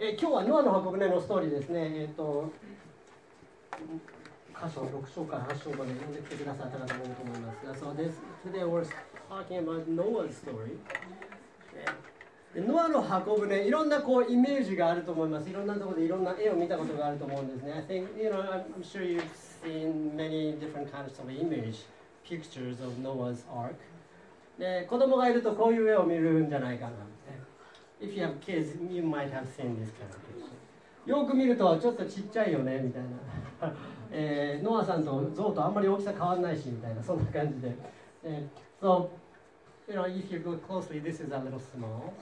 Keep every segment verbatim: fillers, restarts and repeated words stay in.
え今日はノアの箱舟のストーリーですね。えっ、ー、と箇所ろく章からはち章まで読んできてくださった方もいると思いますが、So this today we're talking about Noah's story. でノアの箱舟、いろんなこうイメージがあると思います。いろんなところでいろんな絵を見たことがあると思うんですね。I think, you know, I'm sure you've seen many different kinds of image, pictures of Noah's Ark. で子供がいるとこういう絵を見るんじゃないかな。If you have kids, you might have seen this kind of picture. よく見るとちょっとちっちゃいよねみたいな、えー、ノアさんとゾウとあんまり大きさ変わんないしみたいな、そんな感じで、えー、So, you know, if you look closely, this is a little small.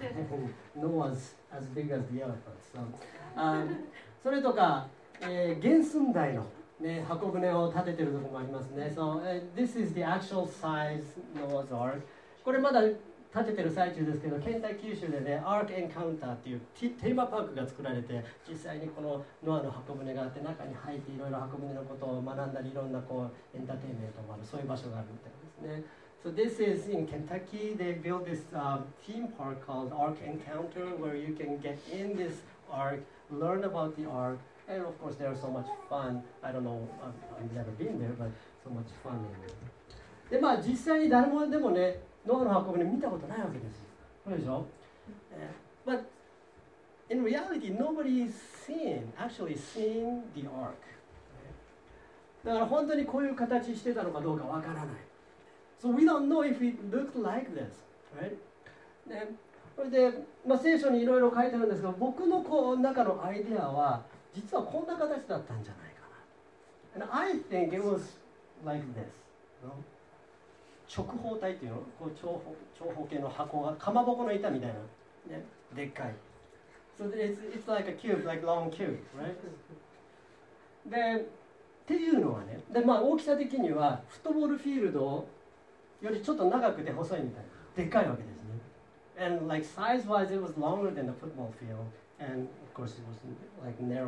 Noah's as big as the elephant. So, um, それとか、えー、原寸大の、ね、箱舟を建ててるところもありますね。So, uh, this is the actual size Noah's Ark. これまだ建ててる最中ですけど、ケンタッキー州でね、アークエンカウンターっていうテーマパークが作られて、実際にこのノアの箱舟があって、中に入っていろいろ箱舟のことを学んだり、いろんなこうエンターテインメントもある、そういう場所があるみたいですね。So this is in Kentucky. They built this uh, theme park called Ark Encounter, where you can get in this ark, learn about the ark, and of course there's so much fun. I don't know, I've never been there, but so much fun in there. でまあ実際に誰もでもね、ノアの箱舟見たことないわけですよ。そうでしょ、uh, But in reality, nobody's seen, actually seen the ark. だから本当にこういう形してたのかどうかわからない。So we don't know if it looked like this, right? ね、それで、まあ、聖書にいろいろ書いてあるんですけど、僕のこう中のアイデアは実はこんな形だったんじゃないかな。And I think it was like this. You know?直方体っていうのこう長方長方形の箱がかまぼこの板みたいな、ね、でっかい。So it's, it's like a cube, like long cube, right? で、っていうのはね、でまあ大きさ的にはフットボールフィールドよりちょっと長くて細いみたいな、でっかいわけですね。And like size-wise, it was longer than the football field, and of course it was like narrower.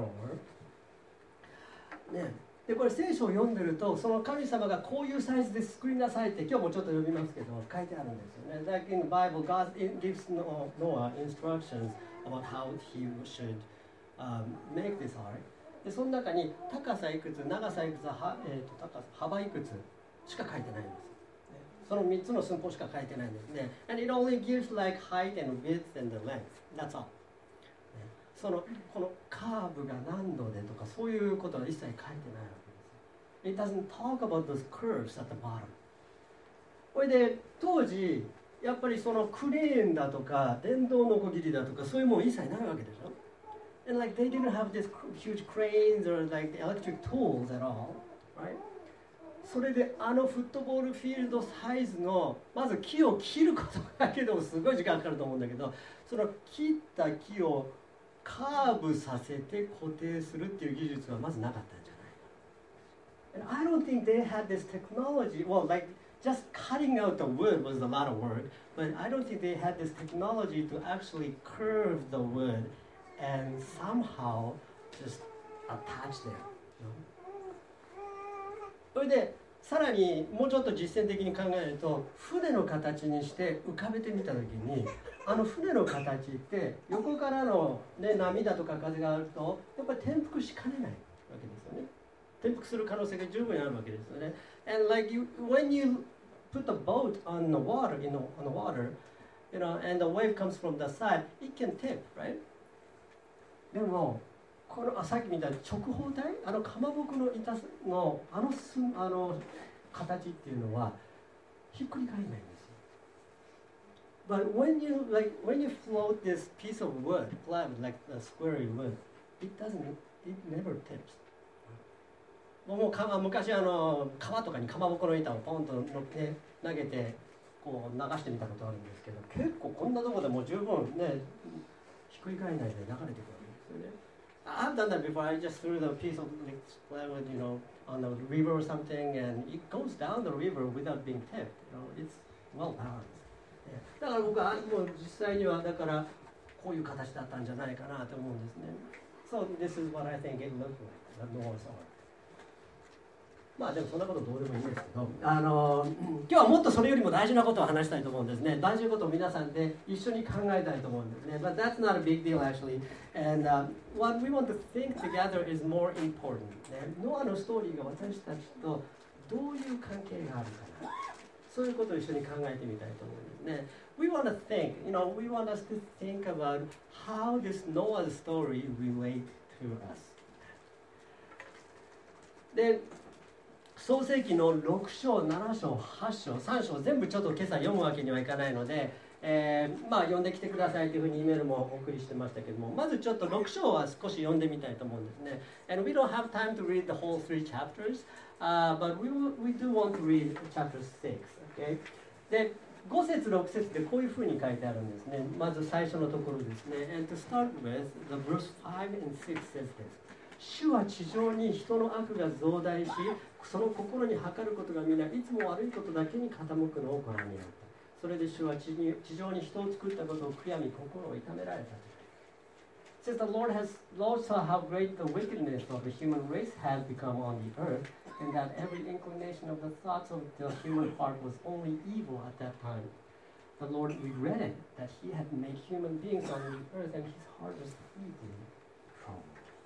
ね。でこれ聖書を読んでると、その神様がこういうサイズで作りなさいって今日もちょっと読みますけど書いてあるんですよね。Like in the Bible, God gives Noah instructions about how he should um, make this ark. でその中に高さいくつ、長さいくつ、は、えー、と高さ幅いくつしか書いてないんです。そのみっつの寸法しか書いてないんですね。And it only gives like height and width and the length. That's all. そのこのカーブが何度でとかそういうことは一切書いてないわけです。It doesn't talk about those curves at the bottom. これで当時やっぱりそのクレーンだとか電動のこぎりだとかそういうもの一切ないわけでしょ。And like they didn't have this huge cranes or like the electric tools at all, right? それであのフットボールフィールドサイズのまず木を切ることだけでもすごい時間かかると思うんだけど、その切った木をカーブさせて固定するっていう技術はまずなかったんじゃないか。And I don't think they had this technology. Well, like just cutting out the wood was a lot of work, but I don't think they had this technology to actually curve the wood and somehow just attach them. You know? それでさらにもうちょっと実践的に考えると、船の形にして浮かべてみたときに、あの船の形って横からの、ね、波だとか風があるとやっぱり転覆しかねないわけですよね。転覆する可能性が十分にあるわけですよね。And like you, when you put the boat on the water, you know, on the water, you know, and the wave comes from the side, it can tip, right? でもこのさっきみたいに直方体、あのかまぼこの板のあのすあの形っていうのはひっくり返らないんですよ。But when you like when you float this piece of wood, flat like a squarey wood, it doesn't, it never tips. もうか昔あの川とかにかまぼこの板をポンと乗って投げてこう流してみたことあるんですけど、結構こんなとこでもう十分ねひっくり返らないで流れてくるわけですよね。I've done that before. I just threw the piece of like plywood, you know, on the river or something, and it goes down the river without being tipped. You know, it's well balanced. だから僕はもう実際にはだからこういう形だったんじゃないかなと思うんですね。So this is what I think it looked like, the Noah's Ark. まあでもそんなことどうでもいいんですけど、あの今日はもっとそれよりも大事なことを話したいと思うんですね。大事なことを皆さんで一緒に考えたいと思うんですね。But that's not a big deal actually. And、uh, what we want to think together is more important. ね、ノアのストーリーが私たちとどういう関係があるかな。そういうことを一緒に考えてみたいと思うんですね。We want to think, you know, we want us to think about how this Noah's story relate to us. で創世記のろく章、なな章、はち章、さん章全部ちょっと今朝読むわけにはいかないので、えー、まあ読んできてくださいというふうに E メールもお送りしてましたけども、まずちょっとろく章は少し読んでみたいと思うんですね。And we don't have time to read the whole three chapters, uh, but we, we do want to read chapter six, okay? で、ご節ろく節でこういうふうに書いてあるんですね。まず最初のところですね。And to start with, the verse five and six says this. 主は地上に人の悪が増大し、その心に計ることが皆いつも悪いことだけに傾くのをご覧になった。それで主は地に地上に人を作ったことを悔やみ心を痛められた。Since the Lord has Lord saw how great the wickedness of the human race has become on the earth, and that every inclination of the thoughts of the human heart was only evil at that time, the Lord regretted that He had made human beings on the earth, and His heart was deeply troubled.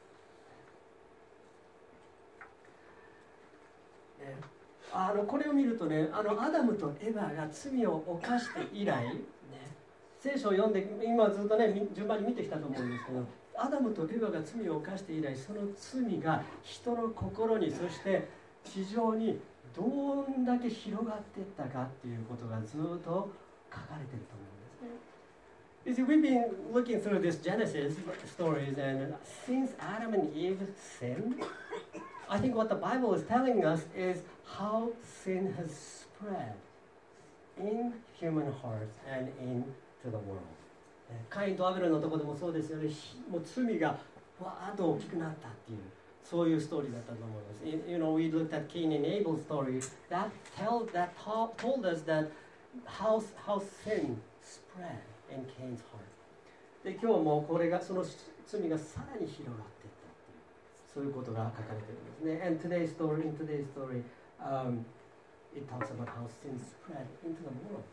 あのこれを見るとね、あのアダムとエヴァが罪を犯して以来、ね、聖書を読んで今ずっとね順番に見てきたと思うんですけど、アダムとエヴァが罪を犯して以来、その罪が人の心に、そして地上にどんだけ広がっていったかっていうことがずっと書かれていると思うんですね。You see, we've been looking through this Genesis stories, and since Adam and Eve sinned, I think what the Bible is telling us is how sin has spread in human hearts and into the world. カインとアベルのところでもそうですよね。もう罪がわーっと大きくなったっていう、そういうストーリーだったと思います。You know, we looked at Cain and Abel's story. That tell that told us that how how sin spread in Cain's heart. で今日もこれがその罪がさらに広がっていったっていう、そういうことが書かれているんですね。And today's story, in today's story, um, it talks about how sin spread into the world.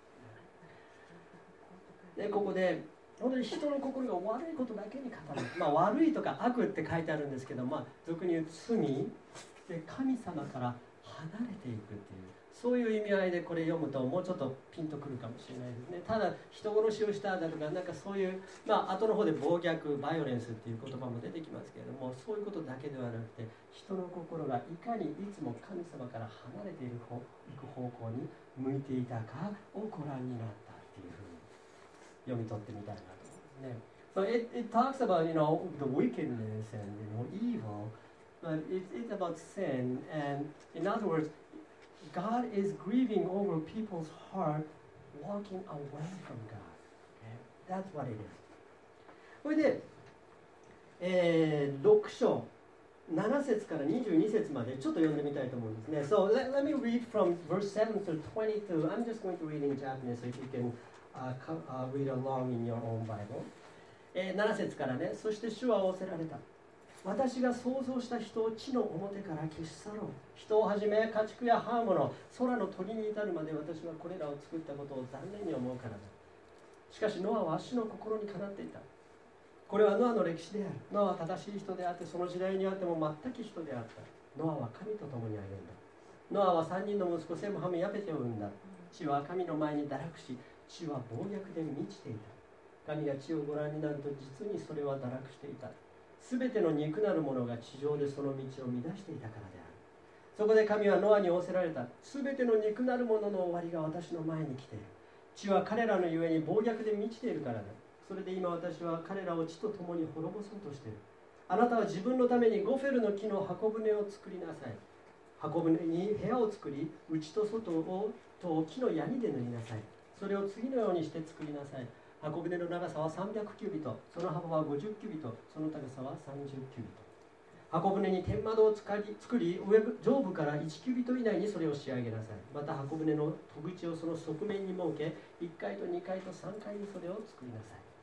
でここで本当に人の心が悪いことだけに語る、まあ、悪いとか悪って書いてあるんですけど、まあ、俗に言う罪で神様から離れていくっていう、そういう意味合いでこれ読むともうちょっとピンとくるかもしれないですね。ただ人殺しをしただとか、なんかそういう、まあ後の方で暴虐バイオレンスっていう言葉も出てきますけれども、そういうことだけではなくて、人の心がいかにいつも神様から離れている方行く方向に向いていたかをご覧になったっていうふうに読み取ってみたいなと思いますね。So it, it talks about, you know, the wickedness and, you know, evil, but it, it's about sin, and in other words, God is grieving over people's heart walking away from God. Okay? That's what it is. それで、えー、ろく章なな節からにじゅうに節までちょっと読んでみたいと思うんですね。So let, let me read from verse seven to twenty-two. I'm just going to read in Japanese so if you can uh, uh, read along in your own Bible. えー、なな節からね、そして主は仰せられた。私が創造した人を地の表から消し去ろう。人をはじめ家畜や葉物、空の鳥に至るまで私はこれらを作ったことを残念に思うからだ。しかしノアは主の心にかなっていた。これはノアの歴史である。ノアは正しい人であって、その時代にあっても全く人であった。ノアは神と共に歩んだ。ノアは三人の息子セムハムヤペテを生んだ。地は神の前に堕落し、地は暴虐で満ちていた。神が地をご覧になると実にそれは堕落していた。すべての肉なるものが地上でその道を乱していたからである。そこで神はノアに仰せられた。すべての肉なるものの終わりが私の前に来ている。地は彼らのゆえに暴虐で満ちているからだ。それで今私は彼らを地と共に滅ぼそうとしている。あなたは自分のためにゴフェルの木の箱舟を作りなさい。箱舟に部屋を作り、内と外をと木の槍で塗りなさい。それを次のようにして作りなさい。箱舟の長さはさんびゃくキュビト、その幅はごじゅっキュビト、その高さはさんじゅっキュビト。箱舟に天窓を作り、作り上上部からいちキュビト以内にそれを仕上げなさい。また箱舟の戸口をその側面に設け、いっかいとにかいとさんかいにそれを作りなさい。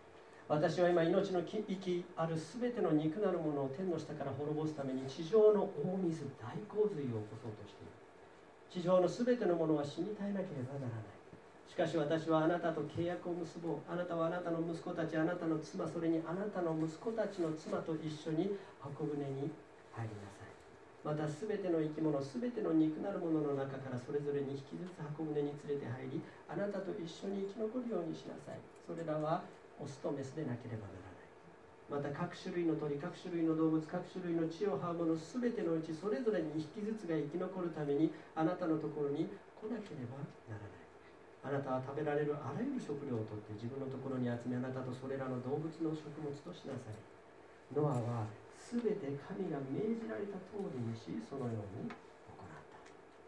私は今命の息あるすべての肉なるものを天の下から滅ぼすために地上の大水大洪水を起こそうとしている。地上のすべてのものは死に絶えなければならない。しかし私はあなたと契約を結ぼう。あなたはあなたの息子たち、あなたの妻、それにあなたの息子たちの妻と一緒に箱舟に入りなさい。またすべての生き物、すべての肉なるものの中からそれぞれに引きずつ箱舟に連れて入り、あなたと一緒に生き残るようにしなさい。それらはオスとメスでなければならない。また各種類の鳥、各種類の動物、各種類の地を這うものすべてのうちそれぞれに一匹ずつが生き残るためにあなたのところに来なければならない。あなたは食べられるあらゆる食料をとって自分のところに集め、あなたとそれらの動物の食物としなさい。ノアはすべて神が命じられた通りにし、そのように行った。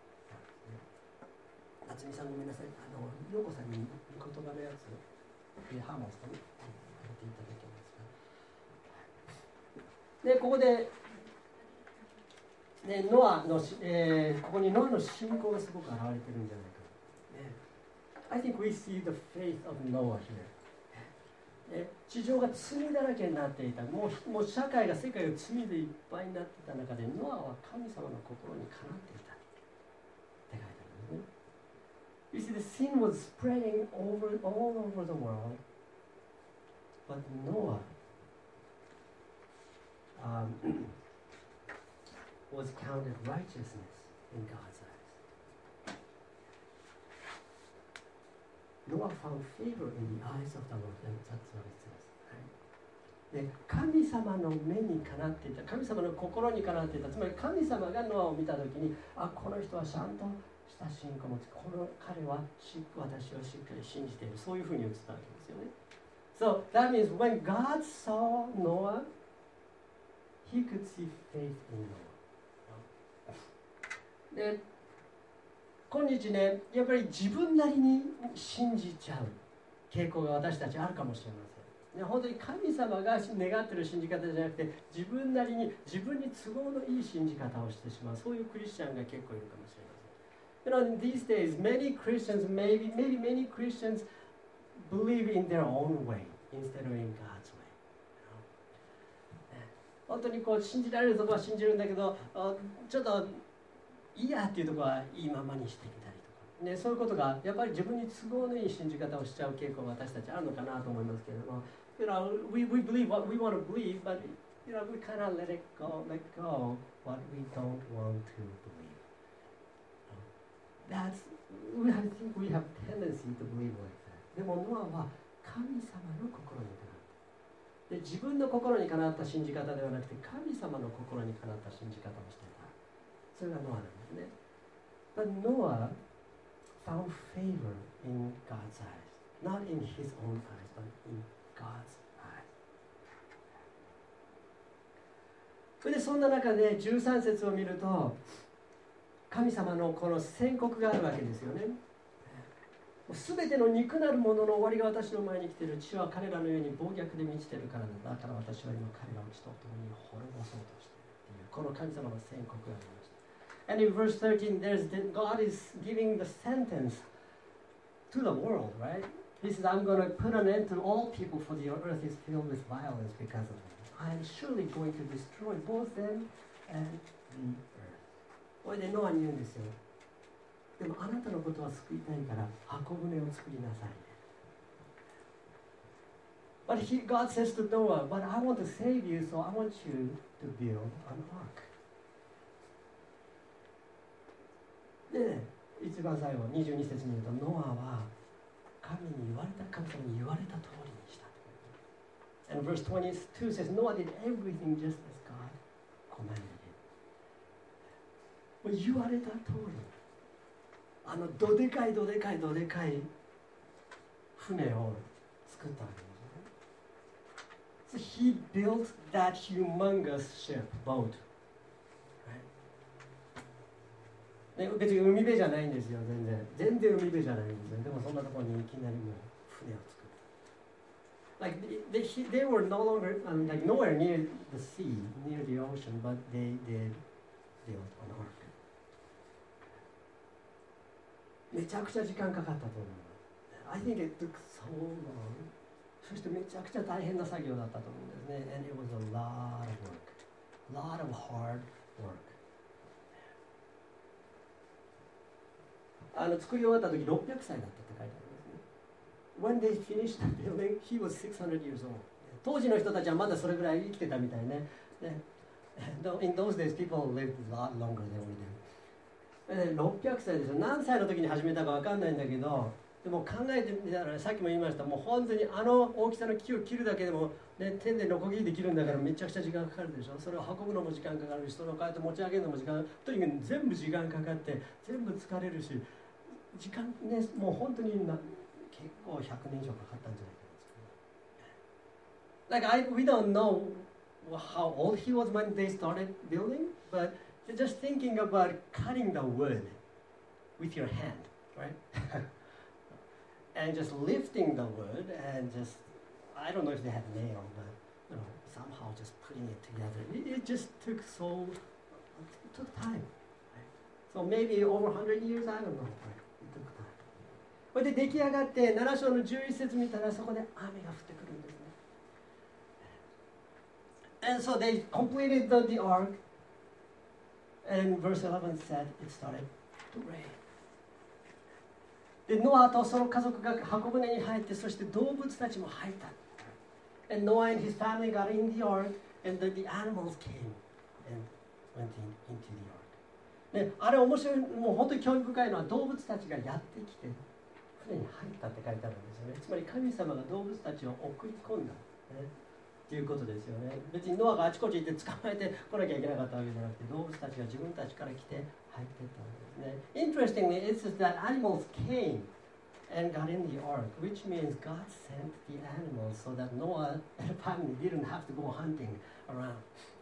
夏美さんごめんなさい、あの陽子さんに言葉のやつハーモンさんにやっていただけますか。でここで、ね、ノアの、えー、ここにノアの信仰がすごく現れてるんじゃないかな、ね、I think we see the faith of Noah here。地上が罪だらけになっていた、もう、もう社会が世界が罪でいっぱいになっていた中でノアは神様の心にかなっていたって書いてあるんですね。You see, the sin was spreading over, all over the world, but Noah um, was counted righteousness in God's eyes. Noah found favor in the eyes of the Lord, and that's what it says. で、神様の目にかなっていた、神様の心にかなっていた、つまり神様がノアを見たときに、あ、この人はちゃんとした信仰を持つ、この彼は私をしっかり信じている、そういうふうに映ったわけですよね。So that means when God saw Noah, he could see faith in Noah. で、今日ね、やっぱり自分なりに信じちゃう傾向が私たちあるかもしれません。ね、本当に神様が願っている信じ方じゃなくて、自分なりに自分に都合のいい信じ方をしてしまう、そういうクリスチャンが結構いるかもしれません。You know, in these days, many Christians, maybe, maybe many Christians believe in their own way instead of in God's way. You know? 本当にこう信じられるところは信じるんだけど、ちょっといいやっていうところはいいままにしてみたりとか、ね、そういうことがやっぱり自分に都合のいい信じ方をしちゃう傾向が私たちあるのかなと思いますけれども、You know, we, we believe what we want to believe, but you know, we kind of let it go, let go what we don't want to believe.That's, we have, I think we have tendency to believe like that. でもノアは神様の心にかなった。で、自分の心にかなった信じ方ではなくて神様の心にかなった信じ方をしていた。それがノアなんですね。But Noah found favor in God's eyes. Not in his own eyes, but in God's eyes. それでそんな中でじゅうさん節を見ると神様のこの宣告があるわけですよね。すべての肉なるものの終わりが私の前に来ている。地は彼らのように暴虐で満ちているからだ。だから私は今彼らを地と共に滅ぼそうとしているというこの神様の宣告がありました。And in verse thirteen, there's the, God is giving the sentence to the world, right? He says, I'm going to put an end to all people, for the earth is filled with violence because of them. I am surely going to destroy both them and the earth. これでノアに言うんですよ。でもあなたのことは救いたいから箱舟を作りなさい。But he, God says to Noah, but I want to save you, so I want you to build an ark. で、一番最後、にじゅうに節に言うと、ノアは神に言われた、神様に言われた通りにした。And verse twenty-two says, Noah did everything just as God commanded him. 言われた通り、あのどでかいどでかいどでかい船を作ったわけですね。So he built that humongous ship, boat. ね、別に海辺じゃないんですよ、全然。全然海辺じゃないんですよ。でもそんなところにいきなりもう船を作った。Like they, they, they were no longer, um, like nowhere near the sea, near the ocean, but they, they built an ark. めちゃくちゃ時間かかったと思います。I think it took so long そしてめちゃくちゃ大変な作業だったと思うんですね。And it was a lot of work. A lot of hard work. あの作り終わった時ろっぴゃくさいだったって書いてありますね。When they finished the building, he was six hundred years old. 当時の人たちはまだそれぐらい生きてたみたいね。ね In those days, people lived a lot longer than we do. ろっぴゃくさいですよ。何歳の時に始めたか分かんないんだけど、でも考えてみたら、さっきも言いました、もう本当にあの大きさの木を切るだけでも、ね、手でノコギリで切るんだからめちゃくちゃ時間かかるでしょ。それを運ぶのも時間かかるし、それをこうやって持ち上げるのも時間、とにかく全部時間かかって、全部疲れるし、時間ね、もう本当にな結構ひゃくねん以上かかったんじゃないかな。Like I, we don't know how old he was when they started building, but just thinking about cutting the wood with your hand, right? And just lifting the wood and just, I don't know if they had nail, but you know, somehow just putting it together. It, it just took so, it took time. Right? So maybe over one hundred years, I don't know. Right? It took time. これで出来上がってなな章のじゅういち節見たらそこで雨が降ってくるんですね。And so they completed the, the ark, and verse eleven said it started to rain. でノアとその家族が箱舟に入って、そして動物たちも入った。And Noah and his family got in the ark, and the, the animals came and went in, into the ark. ね、あれ面白い、もう本当に興味深いのは動物たちがやってきて船に入ったって書いてあるんですよね。つまり神様が動物たちを送り込んだ、ね、っていうことですよね。別にノアがあちこち行って捕まえて来なきゃいけなかったわけじゃなくて、動物たちが自分たちから来て入っていったんですね。Interestingly, it says that animals came and got in the ark, which means God sent the animals so that Noah and family didn't have to go hunting around.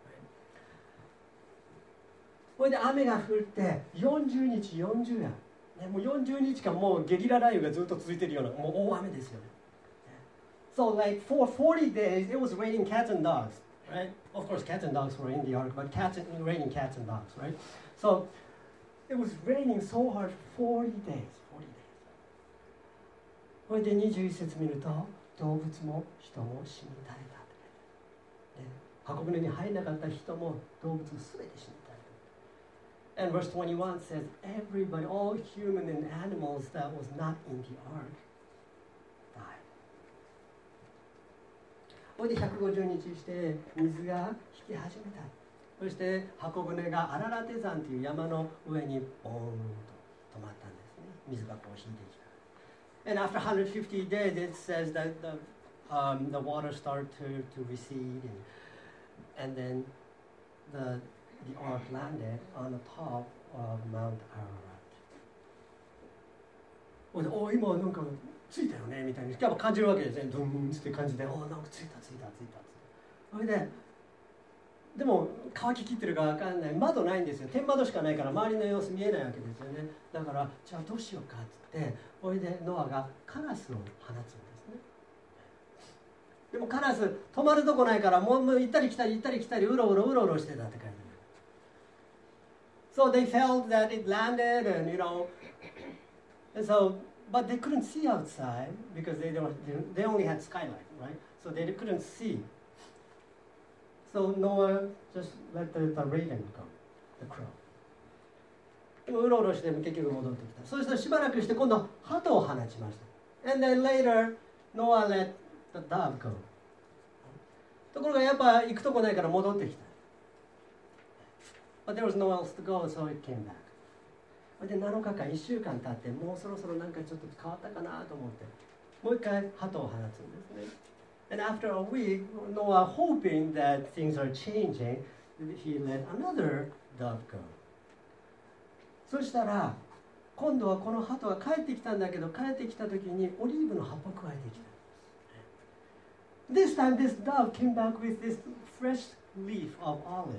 これで雨が降ってよんじゅうにちよんじゅう夜、ね、もうよんじゅうにちかんもうゲリラ雷雨がずっと続いているようなもう大雨ですよね。So like for forty days it was raining cats and dogs, right? Of course cats and dogs were in the ark, but cats and raining cats and dogs, right? So it was raining so hard for forty days, forty days. これでにじゅういち節見ると動物も人も死に絶えたって書いてある、ね、箱舟に入らなかった人も動物もすべて死に絶えた。And verse twenty-one says, everybody, all human and animals that was not in the ark died. これでひゃくごじゅうにちして水が引き始めた。そして箱舟がアララテ山という山の上にボーンと止まったんですね。水がこう引いてきた。And after one hundred fifty days, it says that the, um, the water started to, to recede, and, and then the, the ark landed on the top of Mount Ararat. お、今なんか着いたよねみたいにやっぱ感じるわけですね。ドゥンって感じで、お、なんか着いた着いた着いた。それで、でも乾ききってるか分かんない、窓ないんですよ。天窓しかないから周りの様子見えないわけですよね。だからじゃあどうしようかって言って、おいでノアがカラスを放つんですね。でもカラス止まるとこないからもう行ったり来たり行ったり来たりうろうろうろうろしてたって感じ。So they felt that it landed and you know, and so but they couldn't see outside because they don't they only had skylight, right? So they couldn't see. So Noah just let the, the raven go, the crow. でもうろうろして結局戻ってきた。そしてしばらくして今度鳩を放ちました。And then later Noah let the dove go. ところがやっぱ行くとこないから戻ってきた。But there was no else to go, so it came back. でなのかかんいっしゅうかん経ってもうそろそろなんかちょっと変わったかなと思ってもう一回鳩を放つんですね。And after a week, Noah, hoping that things are changing, he let another dove go. そしたら今度はこの鳩が帰ってきたんだけど帰ってきた時にオリーブの葉っぱを加えてきた。This time this dove came back with this fresh leaf of olive.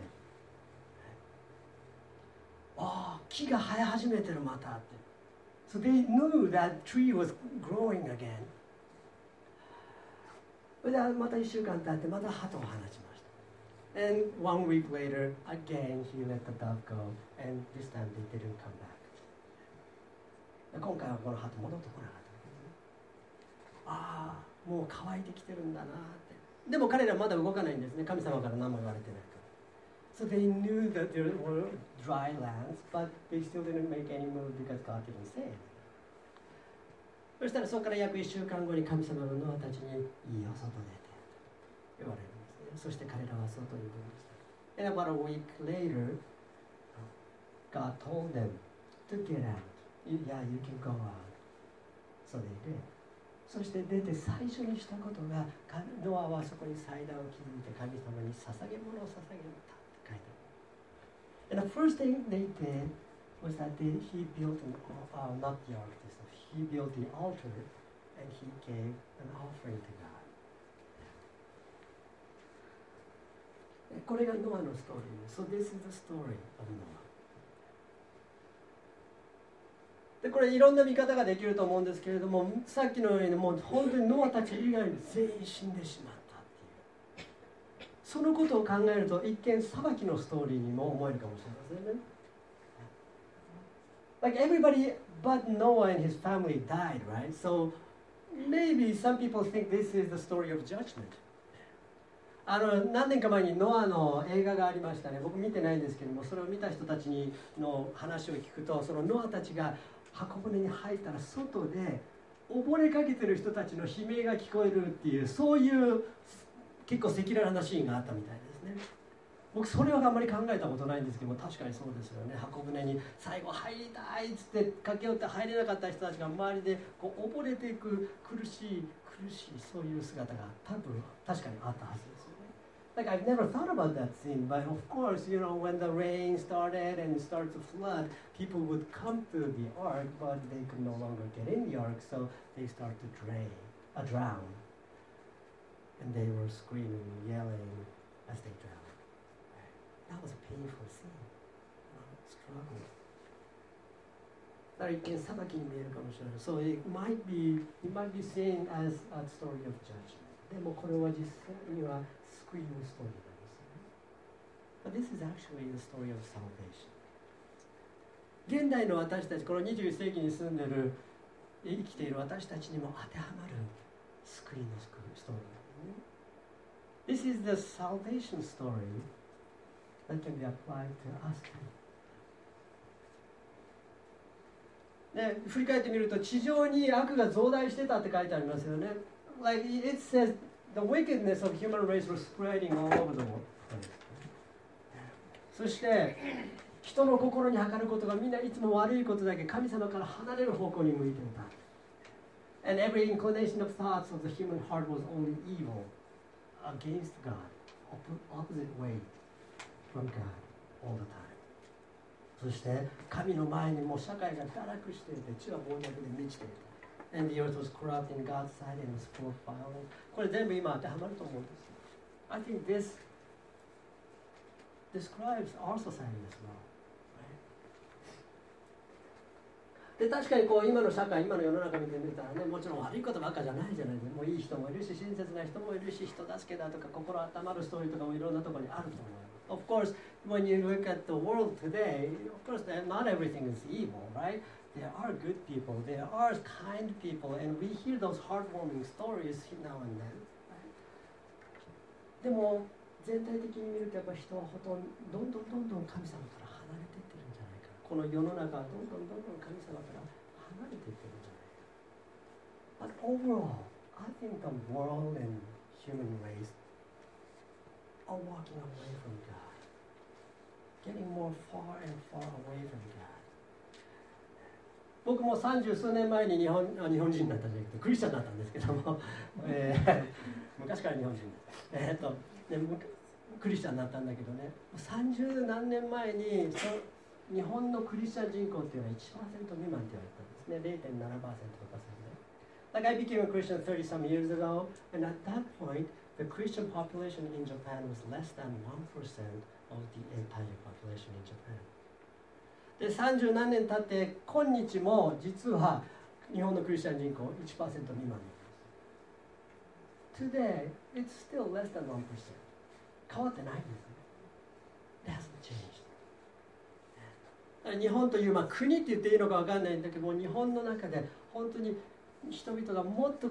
ああ、木が生え始めてるまたって。So they knew that tree was growing again. それでまたいっしゅうかん経ってまた鳩を放ちました。And one week later, again he let the dove go, and this time they didn't come back. 今回はこの鳩戻ってこなかったわけですね。ああ、 もう乾いてきてるんだなって。でも彼らまだ動かないんですね。神様から何も言われてないから。So they knew that there were dry lands, but they still didn't make any move because God didn't say it. そしたらそこから約いっしゅうかんごに神様のノアたちにいいよ外出て言われるんですね。そして彼らは外に出ました。And about a week later, God told them to get out. Yeah, you can go out. So they did. そして出て最初にしたことが、ノアはそこに祭壇を築いて神様に捧げ物を捧げたって書いてある。And the first thing they did was that they, he built an, uh, not the ark, he built the altar and he gave an offering to God. これがノアのストーリーです。So this is the story of Noah. でこれいろんな見方ができると思うんですけれども、さっきのようにもう本当にノアたち以外に全員死んでしまったっていう、そのことを考えると一見裁きのストーリーにも思えるかもしれませんね。Like everybody but Noah and his family died, right? So maybe some people think this is the story of judgment. あの何年か前にノアの映画がありましたね。僕見てないんですけども、それを見た人たちにの話を聞くと、そのノアたちが箱舟に入ったら外で溺れかけてる人たちの悲鳴が聞こえるっていう、そういう結構赤裸々なシーンがあったみたいですね。僕それはあんまり考えたことないんですけども、確かにそうですよね。箱舟に最後入りたいっつって駆け寄って入れなかった人たちが周りでこう溺れていく苦しい苦しいそういう姿が多分確かにあったはずですよね。Like I've never thought about that scene, but of course, you know, when the rain started and it started to flood, people would come to the ark, but they could no longer get in the ark, so they start to drain, uh, drown, and they were screaming, yelling as they drowned.That was a painful scene. Struggle. だから一見裁きに見えるかもしれない。So it might be, it might be seen as a story of judgment. でもこれは実際には救いのストーリーなんですね。But this is actually the story of salvation. 現代の私たち、このにじゅういっ世紀に住んでいる、生きている私たちにも当てはまる救いのストーリーなんですね。This is the salvation story.That can be applied to us too. ね、振り返ってみると地上に悪が増大してたって書いてありますよね。Like it says, the wickedness of human race was spreading all over the world. そして人の心に測ることがみんないつも悪いことだけ神様から離れる方向に向いていた。And every inclination of thoughts of the human heart was only evil against God, opposite way.From God all the time. そして神の前にもう社会が堕落していて地は暴虐で満ちていた。And the earth was corrupt in God's sight and was full of violence. これ全部今当てはまると思うんです。I think this describes our society as well. で確かにこう今の社会、今の世の中見てみたらね、もちろん悪いことばっかじゃないじゃないですか。もういい人もいるし、親切な人もいるし、人助けだとか心温まるストーリーとかもいろんなところにあると思います。Of course, when you look at the world today, of course, not everything is evil, right? There are good people, there are kind people, and we hear those heartwarming stories now and then. Right? でも全体的に見るとやっぱ人はほとんどどんどんどんどん神様から離れていってるんじゃないか。この世の中はどんどんどんどん神様から離れていってるんじゃないか。But overall, I think the world and human race are walking away from God, getting more far and far away from God. 僕も三十数年前に日本、あ、日本人になったんじゃなくてクリスチャンだったんですけども、えー、昔から日本人です。えー、っとね、クリスチャンになったんだけどね、三十何年前にそ日本のクリスチャン人口っていうのは いちパーセント 未満って言われたんですね。ゼロ点ななパーセント とかですね。Like I became a Christian thirty some years ago, and at that point, the Christian population in Japan was less than one percent of the entire population in Japan. で、三十何年経って今日も実は日本のクリスチャン人口 いちパーセント 未満です。Today, it's still less than one percent. 変わってないんですね。It hasn't changed. 日本という、まあ、国って言っていいのか分かんないんだけども、日本の中で本当に人々がもっと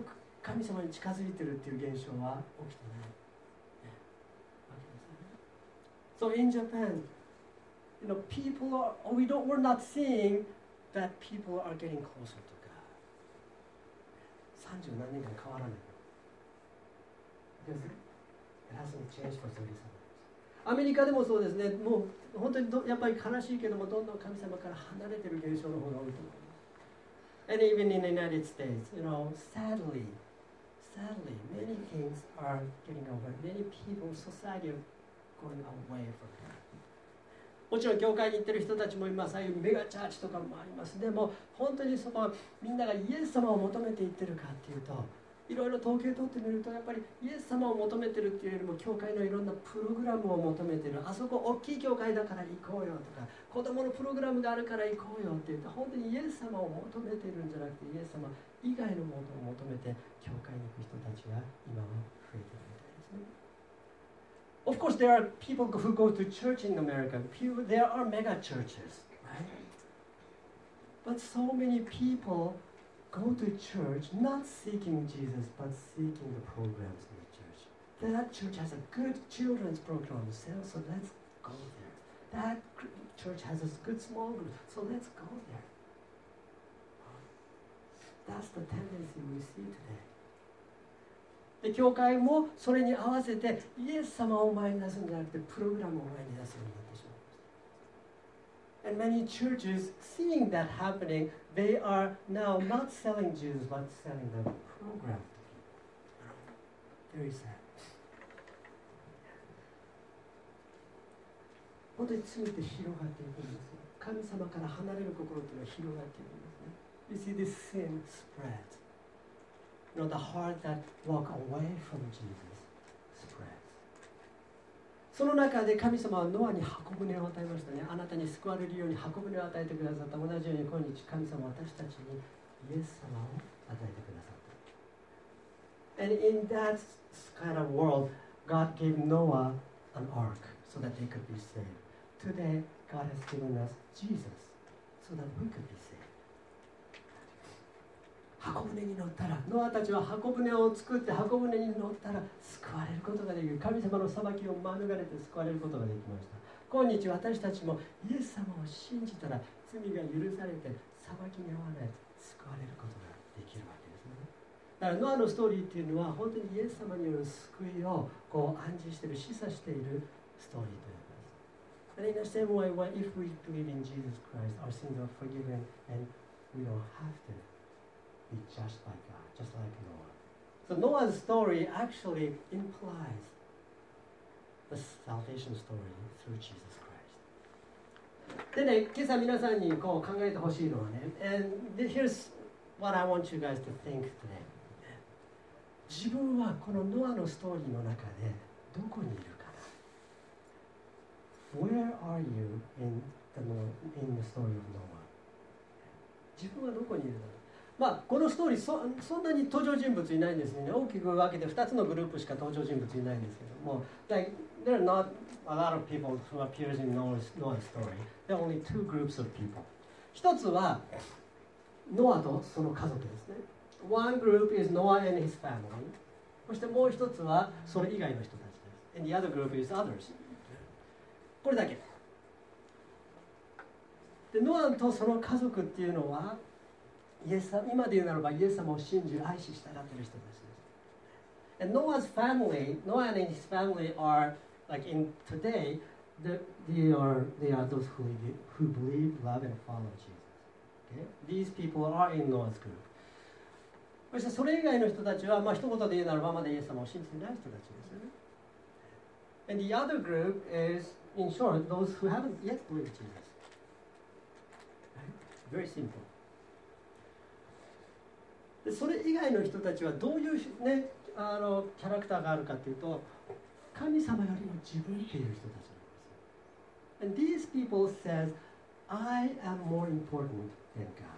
神様に近づいてるっていう現象は起きてない、ね、わけですよね。So in Japan, you know, people are, we don't, we're not seeing that people are getting closer to God. 三十何年間変わらない。Because it hasn't changed for thirty-seven years. アメリカでもそうですね。もう本当にどやっぱり悲しいけども、どんどん神様から離れてる現象の方が多いと思います。And even in the United States, you know, sadly, sadly, many things are getting over. Many people, society are going away from God. もちろん教会に行ってる人たちもいます。ああいうメガチャーチとかもあります。でも本当にそこはみんながイエス様を求めていってるかっていうと、いろいろ統計取ってみるとやっぱりイエス様を求めてるっていうよりも教会のいろんなプログラムを求めてる。あそこ大きい教会だから行こうよとか、子供のプログラムがあるから行こうよって言って、本当にイエス様を求めてるんじゃなくて、イエス様以外のものを求めて教会に行く人たちが今は増えてるみたいですね。Of course, there are people who go to church in America. There are mega churches, right? But so many people go to church not seeking Jesus, but seeking the programs in the church. That church has a good children's program, so let's go there. That church has a good small group, so let's go there. That's the tendency we see today. で教会もそれに合わせてイエス様を前に出すんじゃなくてプログラムを前に出すようになってしまいました。And many churches, seeing that happening, they are now not selling Jesus, but selling the program to people. Very sad. 本当に罪って広がっていくんですよ。神様から離れる心っていうのは広がっていくんですね。You see this sin spread.You know, the heart that walk away from Jesus spreads. その中で神様はノアに箱舟を与えましたね。あなたに救われるように箱舟を与えてくださった。同じように今日神様は私たちにイエス様を与えてくださった。And in that kind of world, God gave Noah an ark so that they could be saved. Today, God has given us Jesus so that we could be saved.箱舟に乗ったら、ノアたちは箱舟を作って箱舟に乗ったら救われることができる。神様の裁きを免れて救われることができました。今日私たちもイエス様を信じたら罪が許されて裁きに遭わない救われることができるわけですね。だからノアのストーリーっていうのは本当にイエス様による救いをこう暗示している、示唆しているストーリーということです。And in the same way, if we believe in Jesus Christ, our sins are forgiven and we don't have to be judged by God, just like Noah. So Noah's story actually implies the salvation story through Jesus Christ. でね、今朝皆さんにこう考えてほしいのはね、and here's what I want you guys to think today. 自分はこのノアのストーリーの中でどこにいるかな？ Where are you in the, in the story of Noah? 自分はどこにいるかな？まあ、このストーリー そ, そんなに登場人物いないんですね。大きく分けてふたつのグループしか登場人物いないんですけども、like, there are not a lot of people who appears in Noah's, Noah's story. There are only two groups of people. 一つはノアとその家族ですね。One group is Noah and his family. そしてもう一つはそれ以外の人たちです。And the other group is others. これだけ。で、ノアとその家族っていうのはイエス様、今で言うならばイエス様を信じ、愛し、従っている人たちです。And Noah's family, Noah and his family are, like in today, the, they are they are those who, who believe, love, and follow Jesus. Okay? These people are in Noah's group. そしてそれ以外の人たちは、まあ一言で言うならばまだイエス様を信じていない人たちですよね。And the other group is, in short, those who haven't yet believed Jesus. Right? Very simple.でそれ以外の人たちはどういう、ね、あのキャラクターがあるかというと、神様よりも自分っていう人たちなんですよ。And these people says, I am more important than God.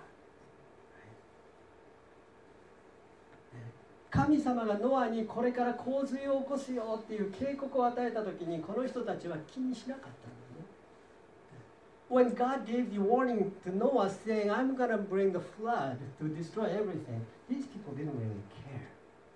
神様がノアにこれから洪水を起こすよっていう警告を与えたときに、この人たちは気にしなかったんですね。When God gave the warning to Noah saying, I'm going to bring the flood to destroy everything, these people didn't really care.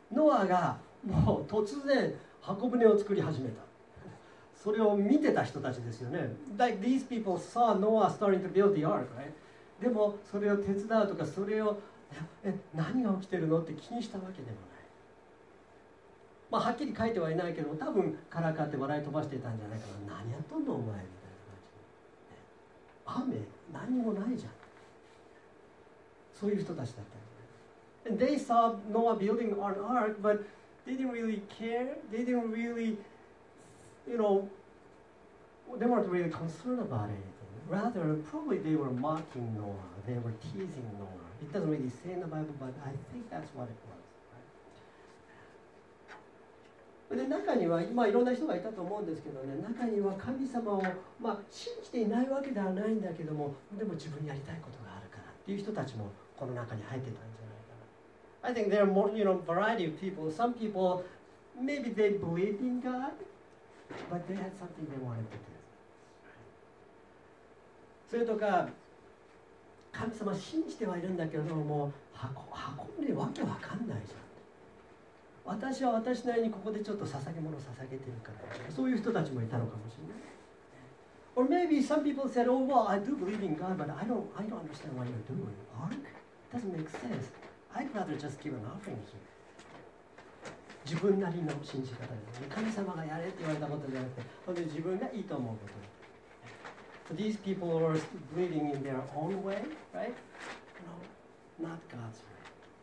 ノアがもう突然箱舟を作り始めた。それを見てた人たちですよね。Like these people saw Noah starting to build the ark, right? でもそれを手伝うとか、それをえ何が起きてるのって気にしたわけでもない。まあはっきり書いてはいないけど、多分からかって笑い飛ばしていたんじゃないかな。何やっとんのお前みたいな感じで。雨何もないじゃん。そういう人たちだったんですね。And they saw Noah building an ark, but they didn't really care. They didn't really, you know, they weren't really concerned about anything. Rather, probably they were mocking Noah. They were teasing Noah. It doesn't really say in the Bible, but I think that's what it was. で中には、まあ、いろんな人がいたと思うんですけどね、中には神様を、まあ、信じていないわけではないんだけども、でも自分にやりたいことがあるからっていう人たちもこの中に入ってたんじゃないかな。I think there are more, you know, variety of people. Some people, maybe they believed in God, but they had something they wanted to do. それとか、神様信じてはいるんだけども、運んでわけわかんないじゃん。私は私なりにここでちょっと捧げ物を捧げてるから、そういう人たちもいたのかもしれない。Or maybe some people said, "Oh well, I do believe in God, but I don't, I don't understand what you're doing. Ark? It doesn't make sense. I'd rather just give an offering here." 自分なりの信じ方ですね。神様がやれって言われたことじゃなくて、本当に自分がいいと思うこと。So these people were believing in their own way, right? No, not God's way.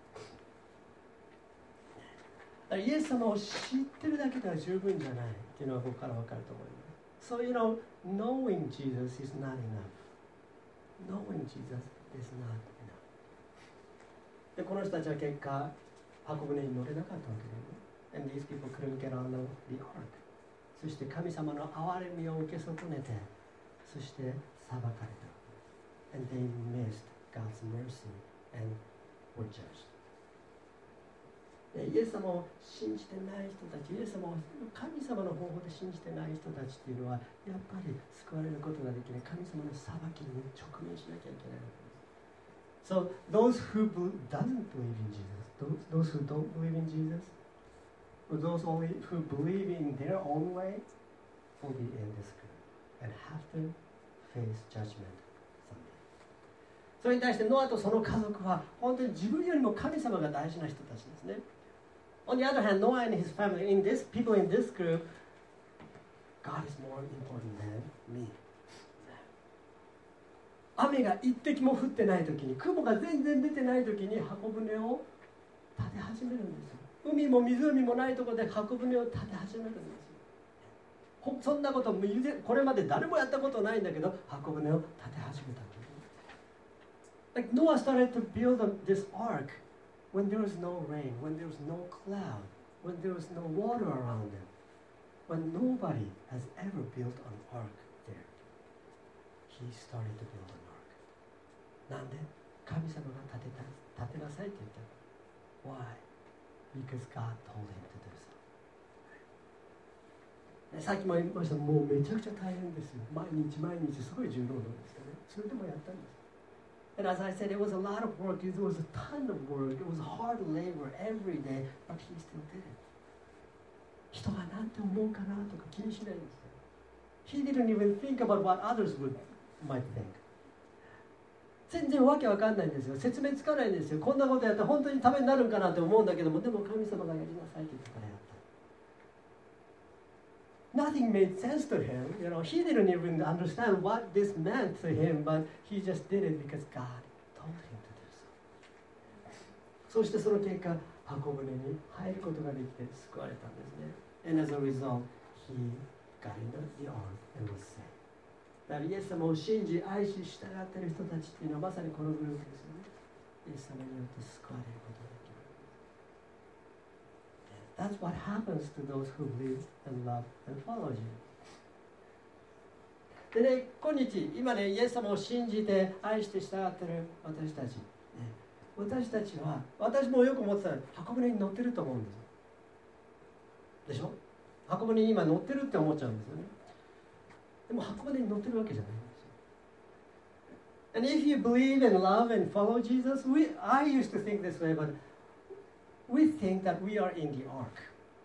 イエス様を知ってるだけでは十分じゃないっていうのは僕から分かると思います。So, you know, knowing Jesus is not enough. Knowing Jesus is not enough. で、この人たちは結果、箱舟に乗れなかったわけですね。And these people couldn't get on the, the ark. そして神様の憐れみを受け損ねて、そして裁かれた。And they missed God's mercy and were judged.イエス様を信じてない人たち、イエス様を神様の方法で信じてない人たちっていうのはやっぱり救われることができない。神様の裁きに直面しなきゃいけないわけです。So those who doesn't believe in Jesus, those, those who don't believe in Jesus, or those only who believe in their own way will be in this group and have to face judgment.それに対してノアとその家族は本当に自分よりも神様が大事な人たちですね。On the other hand, Noah and his family, in this people in this group, God is more important than me. 雨が一滴も降ってない時に、雲が全然出てない時に箱舟を建て始めるんですよ。海も湖もないところで箱舟を建て始めるんですよ。そんなことこれまで誰もやったことないんだけど、箱舟を建て始めた。Like Noah started to build this ark when there was no rain, when there was no cloud, when there was no water around them, when nobody has ever built an ark there. He started to build an ark. なんで神様が建てた、建てなさいって言ったの。Why? Because God told him to do so. さっきも言いました、もうめちゃくちゃ大変ですよ。毎日毎日すごい重労働ですよね。それでもやったんです。And as I said, it was a lot of work. It was a ton of work. It was hard labor every day, but he still did it. 人が何て思うかなとか気にしないんですよ。He didn't even think about what others would, might think. 全然わけわかんないんですよ。説明つかないんですよ。こんなことやって本当にためになるんかなって思うんだけども、でも神様がやりなさいって言ってからやった。Nothing made sense to him. You know, he didn't even understand what this meant to him, but he just did it because God told him to do so. そしてその結果、箱舟に入ることができて救われたんですね。And as a result, he got into the ark and was saved. だからイエス様を信じ、愛し、従っている人たちっていうのはまさにこのグループですよね。イエス様によって救われることができる。That's what happens to those who believe and love and follow you. でね、今日、今ね、イエス様を信じて、愛して従っている私たち、ね、私たちは、私もよく思ってたら、箱舟に乗ってると思うんですよ。でしょ？箱舟に今乗ってるって思っちゃうんですよね。でも箱舟に乗ってるわけじゃないんですよ。And if you believe and love and follow Jesus, we, I used to think this way, but we think that we are in the ark.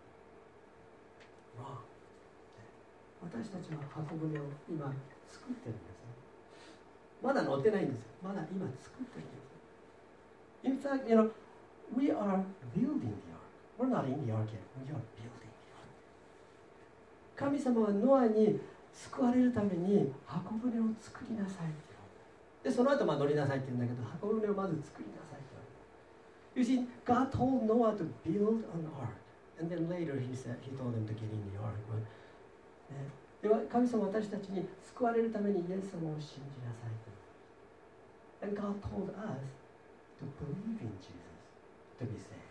Wrong. 私たちは箱舟を今作ってるんですね。まだ乗ってないんですよ。まだ今作ってるんです。In fact, you know, we are building the ark. We're not in the ark yet. We are building the ark. 神様はノアに救われるために箱舟を作りなさいって言う。で、その後まあ乗りなさいって言うんだけど、箱舟をまず作りなさいって言う。You see, God told Noah to build an ark. And then later he said, he told them to get in the ark. But, ね、では神様は私たちに救われるためにイエス様を信じなさいと。And God told us to believe in Jesus to be saved.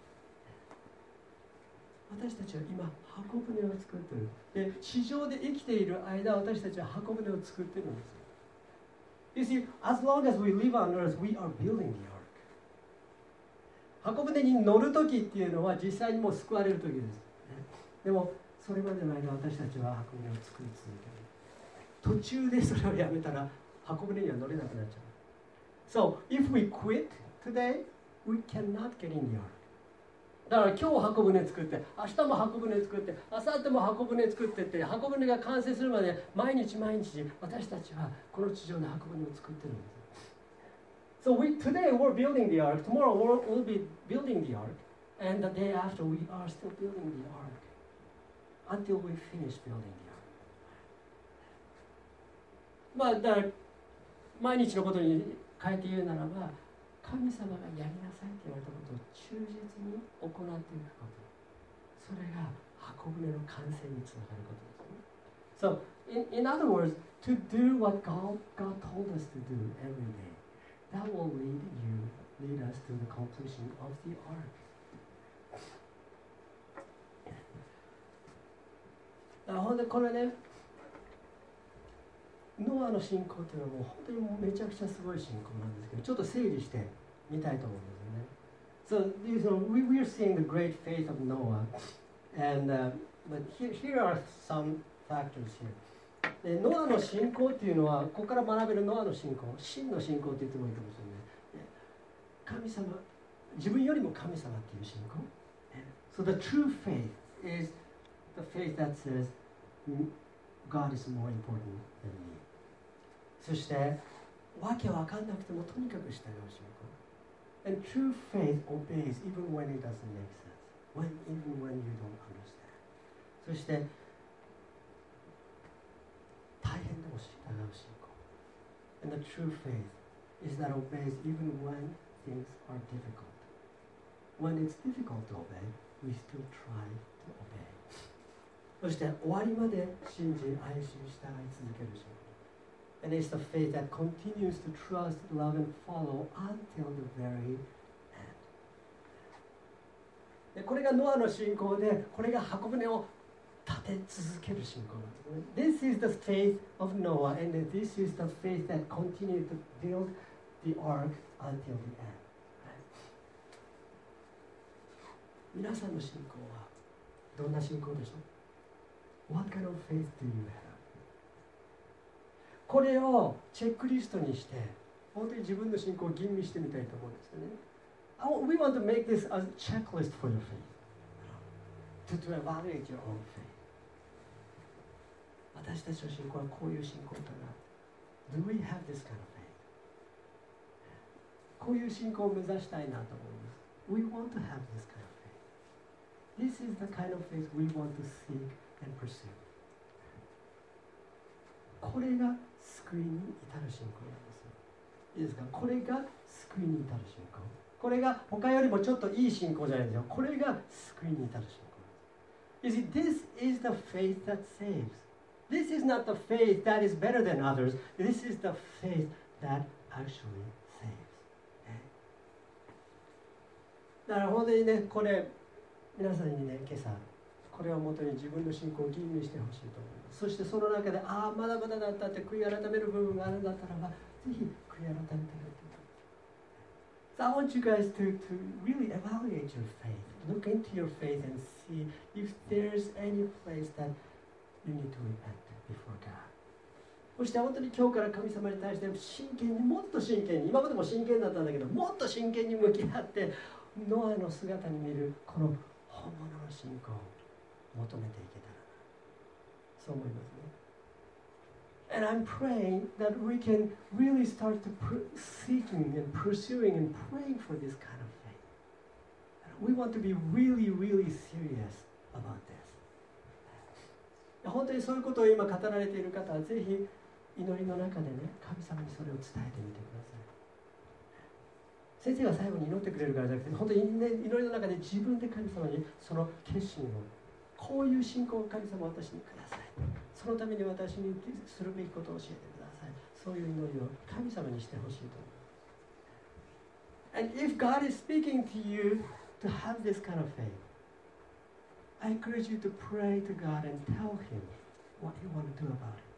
私たちは今箱舟を作っている。で、地上で生きている間、私たちは箱舟を作っているんですよ。You see, as long as we live on earth, we are building the ark. 箱舟に乗る時っていうのは実際にもう救われる時です。でもそれまでの間、私たちは箱舟を作り続ける。途中でそれをやめたら箱舟には乗れなくなっちゃう。So, if we quit today, we cannot get in the ark. だから今日箱舟作って、明日も箱舟作って、明後日も箱舟作ってって、箱舟が完成するまで毎日毎日私たちはこの地上で箱舟を作ってるんです。So we, today we're building the ark, tomorrow we'll, we'll be building the ark, and the day after we are still building the ark until we finish building the ark. まあだから毎日のことに変えて言うならば、神様がやりなさいと言われたことを忠実に行っていくこと、それが箱舟の完成につながることですね。So, in, in other words, to do what God, God told us to do every day, that will lead you, lead us to the completion of the ark. だからほんでこれね、ノアの信仰というのはもう本当にもうめちゃくちゃすごい信仰なんですけど、ちょっと整理してみたいと思うんですよね。So, you know, we, we are seeing the great faith of Noah, and, uh, but here, here are some factors here. でノアの信仰っていうのは、ここから学べるノアの信仰、真の信仰って言ってもいいかもしれない。神様、自分よりも神様っていう信仰。So the true faith is the faith that says God is more important than me. そしてわけわかんなくてもとにかく従う信仰。And true faith obeys even when it doesn't make sense, when, even when you don't understand. そして大変でも従う信仰。And the true faith is that obeys even when things are difficult. When it's difficult to obey, we still try to obey. そして終わりまで信じ、愛し、従い続ける信仰。And it's the faith that continues to trust, love, and follow until the very end. でこれがノアの信仰で、これが箱舟を立て続ける信仰なんですね。This is the faith of Noah, and this is the faith that continued to build the ark until the end. 皆さんの信仰はどんな信仰でしょう？ What kind of faith do you have? これをチェックリストにして本当に自分の信仰を吟味してみたいと思うんですよね。We want to make this a checklist for your faith, to, to evaluate your own faith. 私たちの信仰はこういう信仰かな。Do we have this kind of faith? こういう信仰を目指したいなと思います。We want to have this kind of faith. This is the kind of faith we want to seek and pursue. これが救いに至る信仰なんですよ。いいですか？これが救いに至る信仰。これが他よりもちょっといい信仰じゃないですよ。これが救いに至る信仰。You see, this is the faith that saves. This is not the faith that is better than others. This is the faith that actually saves. だから本当にね、これ皆さんにね、今朝これをもとに自分の信仰を吟味してほしいと思います。そしてその中で、ああまだまだだったって悔い改める部分があるんだったらば、ぜひ悔い改めてください。So I want you guys to, to really evaluate your faith. Look into your faith and see if there's any place that you need to repent before God. そして本当に今日から神様に対して真剣に、もっと真剣に、今までも真剣だったんだけど、もっと真剣に向き合って、 ノアの姿に見るこの本物の信仰を求めていけたらそう思いますね。And I'm praying that we can really start to pr- seeking and pursuing and praying for this kind of faith. We want to be really, really serious about this. 本当にそういうことを今語られている方はぜひ祈りの中でね、神様にそれを伝えてみてください。先生が最後に祈ってくれるからじゃなくて、本当に祈りの中で自分で神様にその決心を、こういう信仰を神様私にください。そのために私にするべきことを教えてください。そういう祈りを神様にしてほしいと思います。And if God is speaking to you to have this kind of faith, I encourage you to pray to God and tell Him what you want to do about it.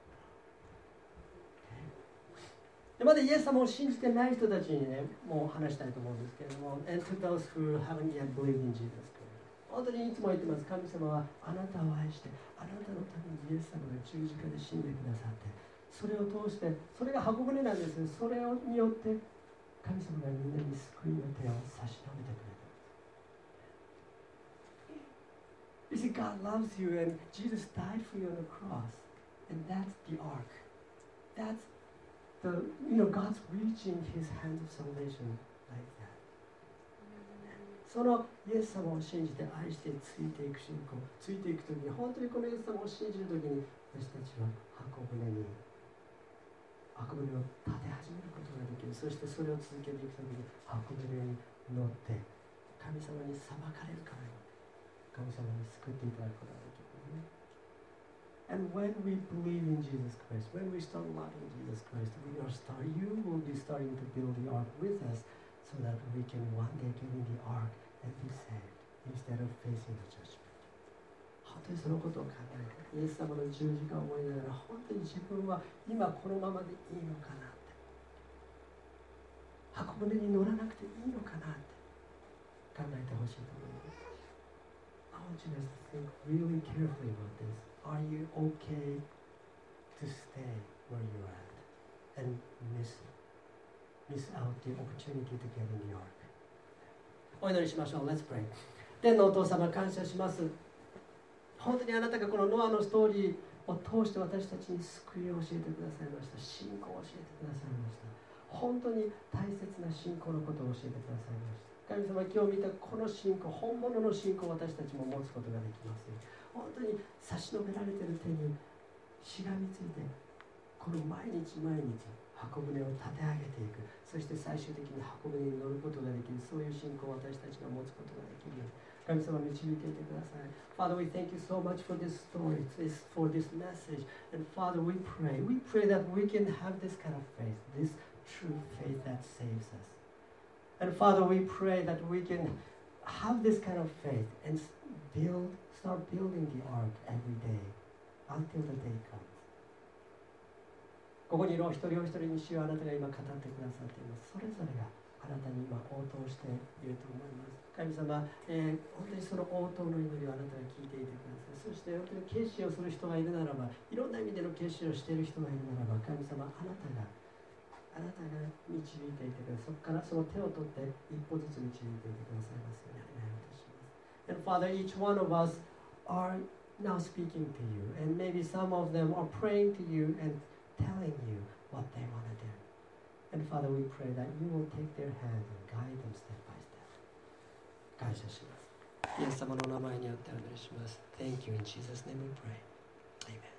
でまだイエス様を信じてない人たちにね、もう話したいと思うんですけれども、And to those who haven't yet believed in Jesus Christ. 本当にいつも言ってます。神様はあなたを愛して、あなたのためにイエス様が十字架で死んでくださって、それを通して、それが箱舟なんです。それによって神様がみんなに救いの手を差し伸べてくれた。You see, God loves you and Jesus died for you on the cross. And that's the ark. That's the, you know, God's reaching His hand of salvation like that. そのイエス様を信じて愛してついていく信仰、ついていくときに、本当にこのイエス様を信じるときに、私たちは箱舟に、箱舟を立て始めることができる。そしてそれを続けていくときに、箱舟に乗って、神様に裁かれるからに、神様に救っていただくことができるね。And when we believe in Jesus Christ, when we start loving Jesus Christ, we are start, you will be starting to build the ark with us so that we can one day get in the ark and be saved instead of facing the judgment. 本当にそのことを考えて、イエス様の十字架を思いながら、本当に自分は今このままでいいのかなって、箱舟に乗らなくていいのかなって考えてほしいと思います。I want you guys to think really carefully about this. Are you okay to stay where you're at and miss, miss out the opportunity to get in the ark? お祈りしましょう。Let's pray. 天のお父様、感謝します。本当にあなたがこのノアのストーリーを通して私たちに救いを教えてくださいました。信仰を教えてくださいました。本当に大切な信仰のことを教えてくださいました。神様、今日見たこの信仰、本物の信仰を私たちも持つことができますよ。本当に差し伸べられている手にしがみついて、この毎日毎日箱舟を立て上げていく、そして最終的に箱舟に乗ることができる、そういう信仰を私たちが持つことができるように神様導いていてください。 Father, we thank you so much for this story, for this message, and Father, we pray we pray that we can have this kind of faith, this true faith that saves us. And Father, we pray that we can have this kind of faith and build, start building the ark every day until the day comes. ここにいるお一人お一人に主よ、あなたが今語ってくださっています。それぞれがあなたに今応答していると思います。神様、えー、本当にその応答の祈りをあなたが聞いていてください。そして本当に決心をする人がいるならば、いろんな意味での決心をしている人がいるならば、神様、あなたがあなたが導いていてください。そこからその手を取って一歩ずつ導いていてくださいますようにお願いいたします。And Father, each one of us are now speaking to you, and maybe some of them are praying to you and telling you what they want to do. And Father, we pray that you will take their hand and guide them step by step. 感謝します。イエス様の名前によってお願いします。Thank you. In Jesus' name we pray. Amen.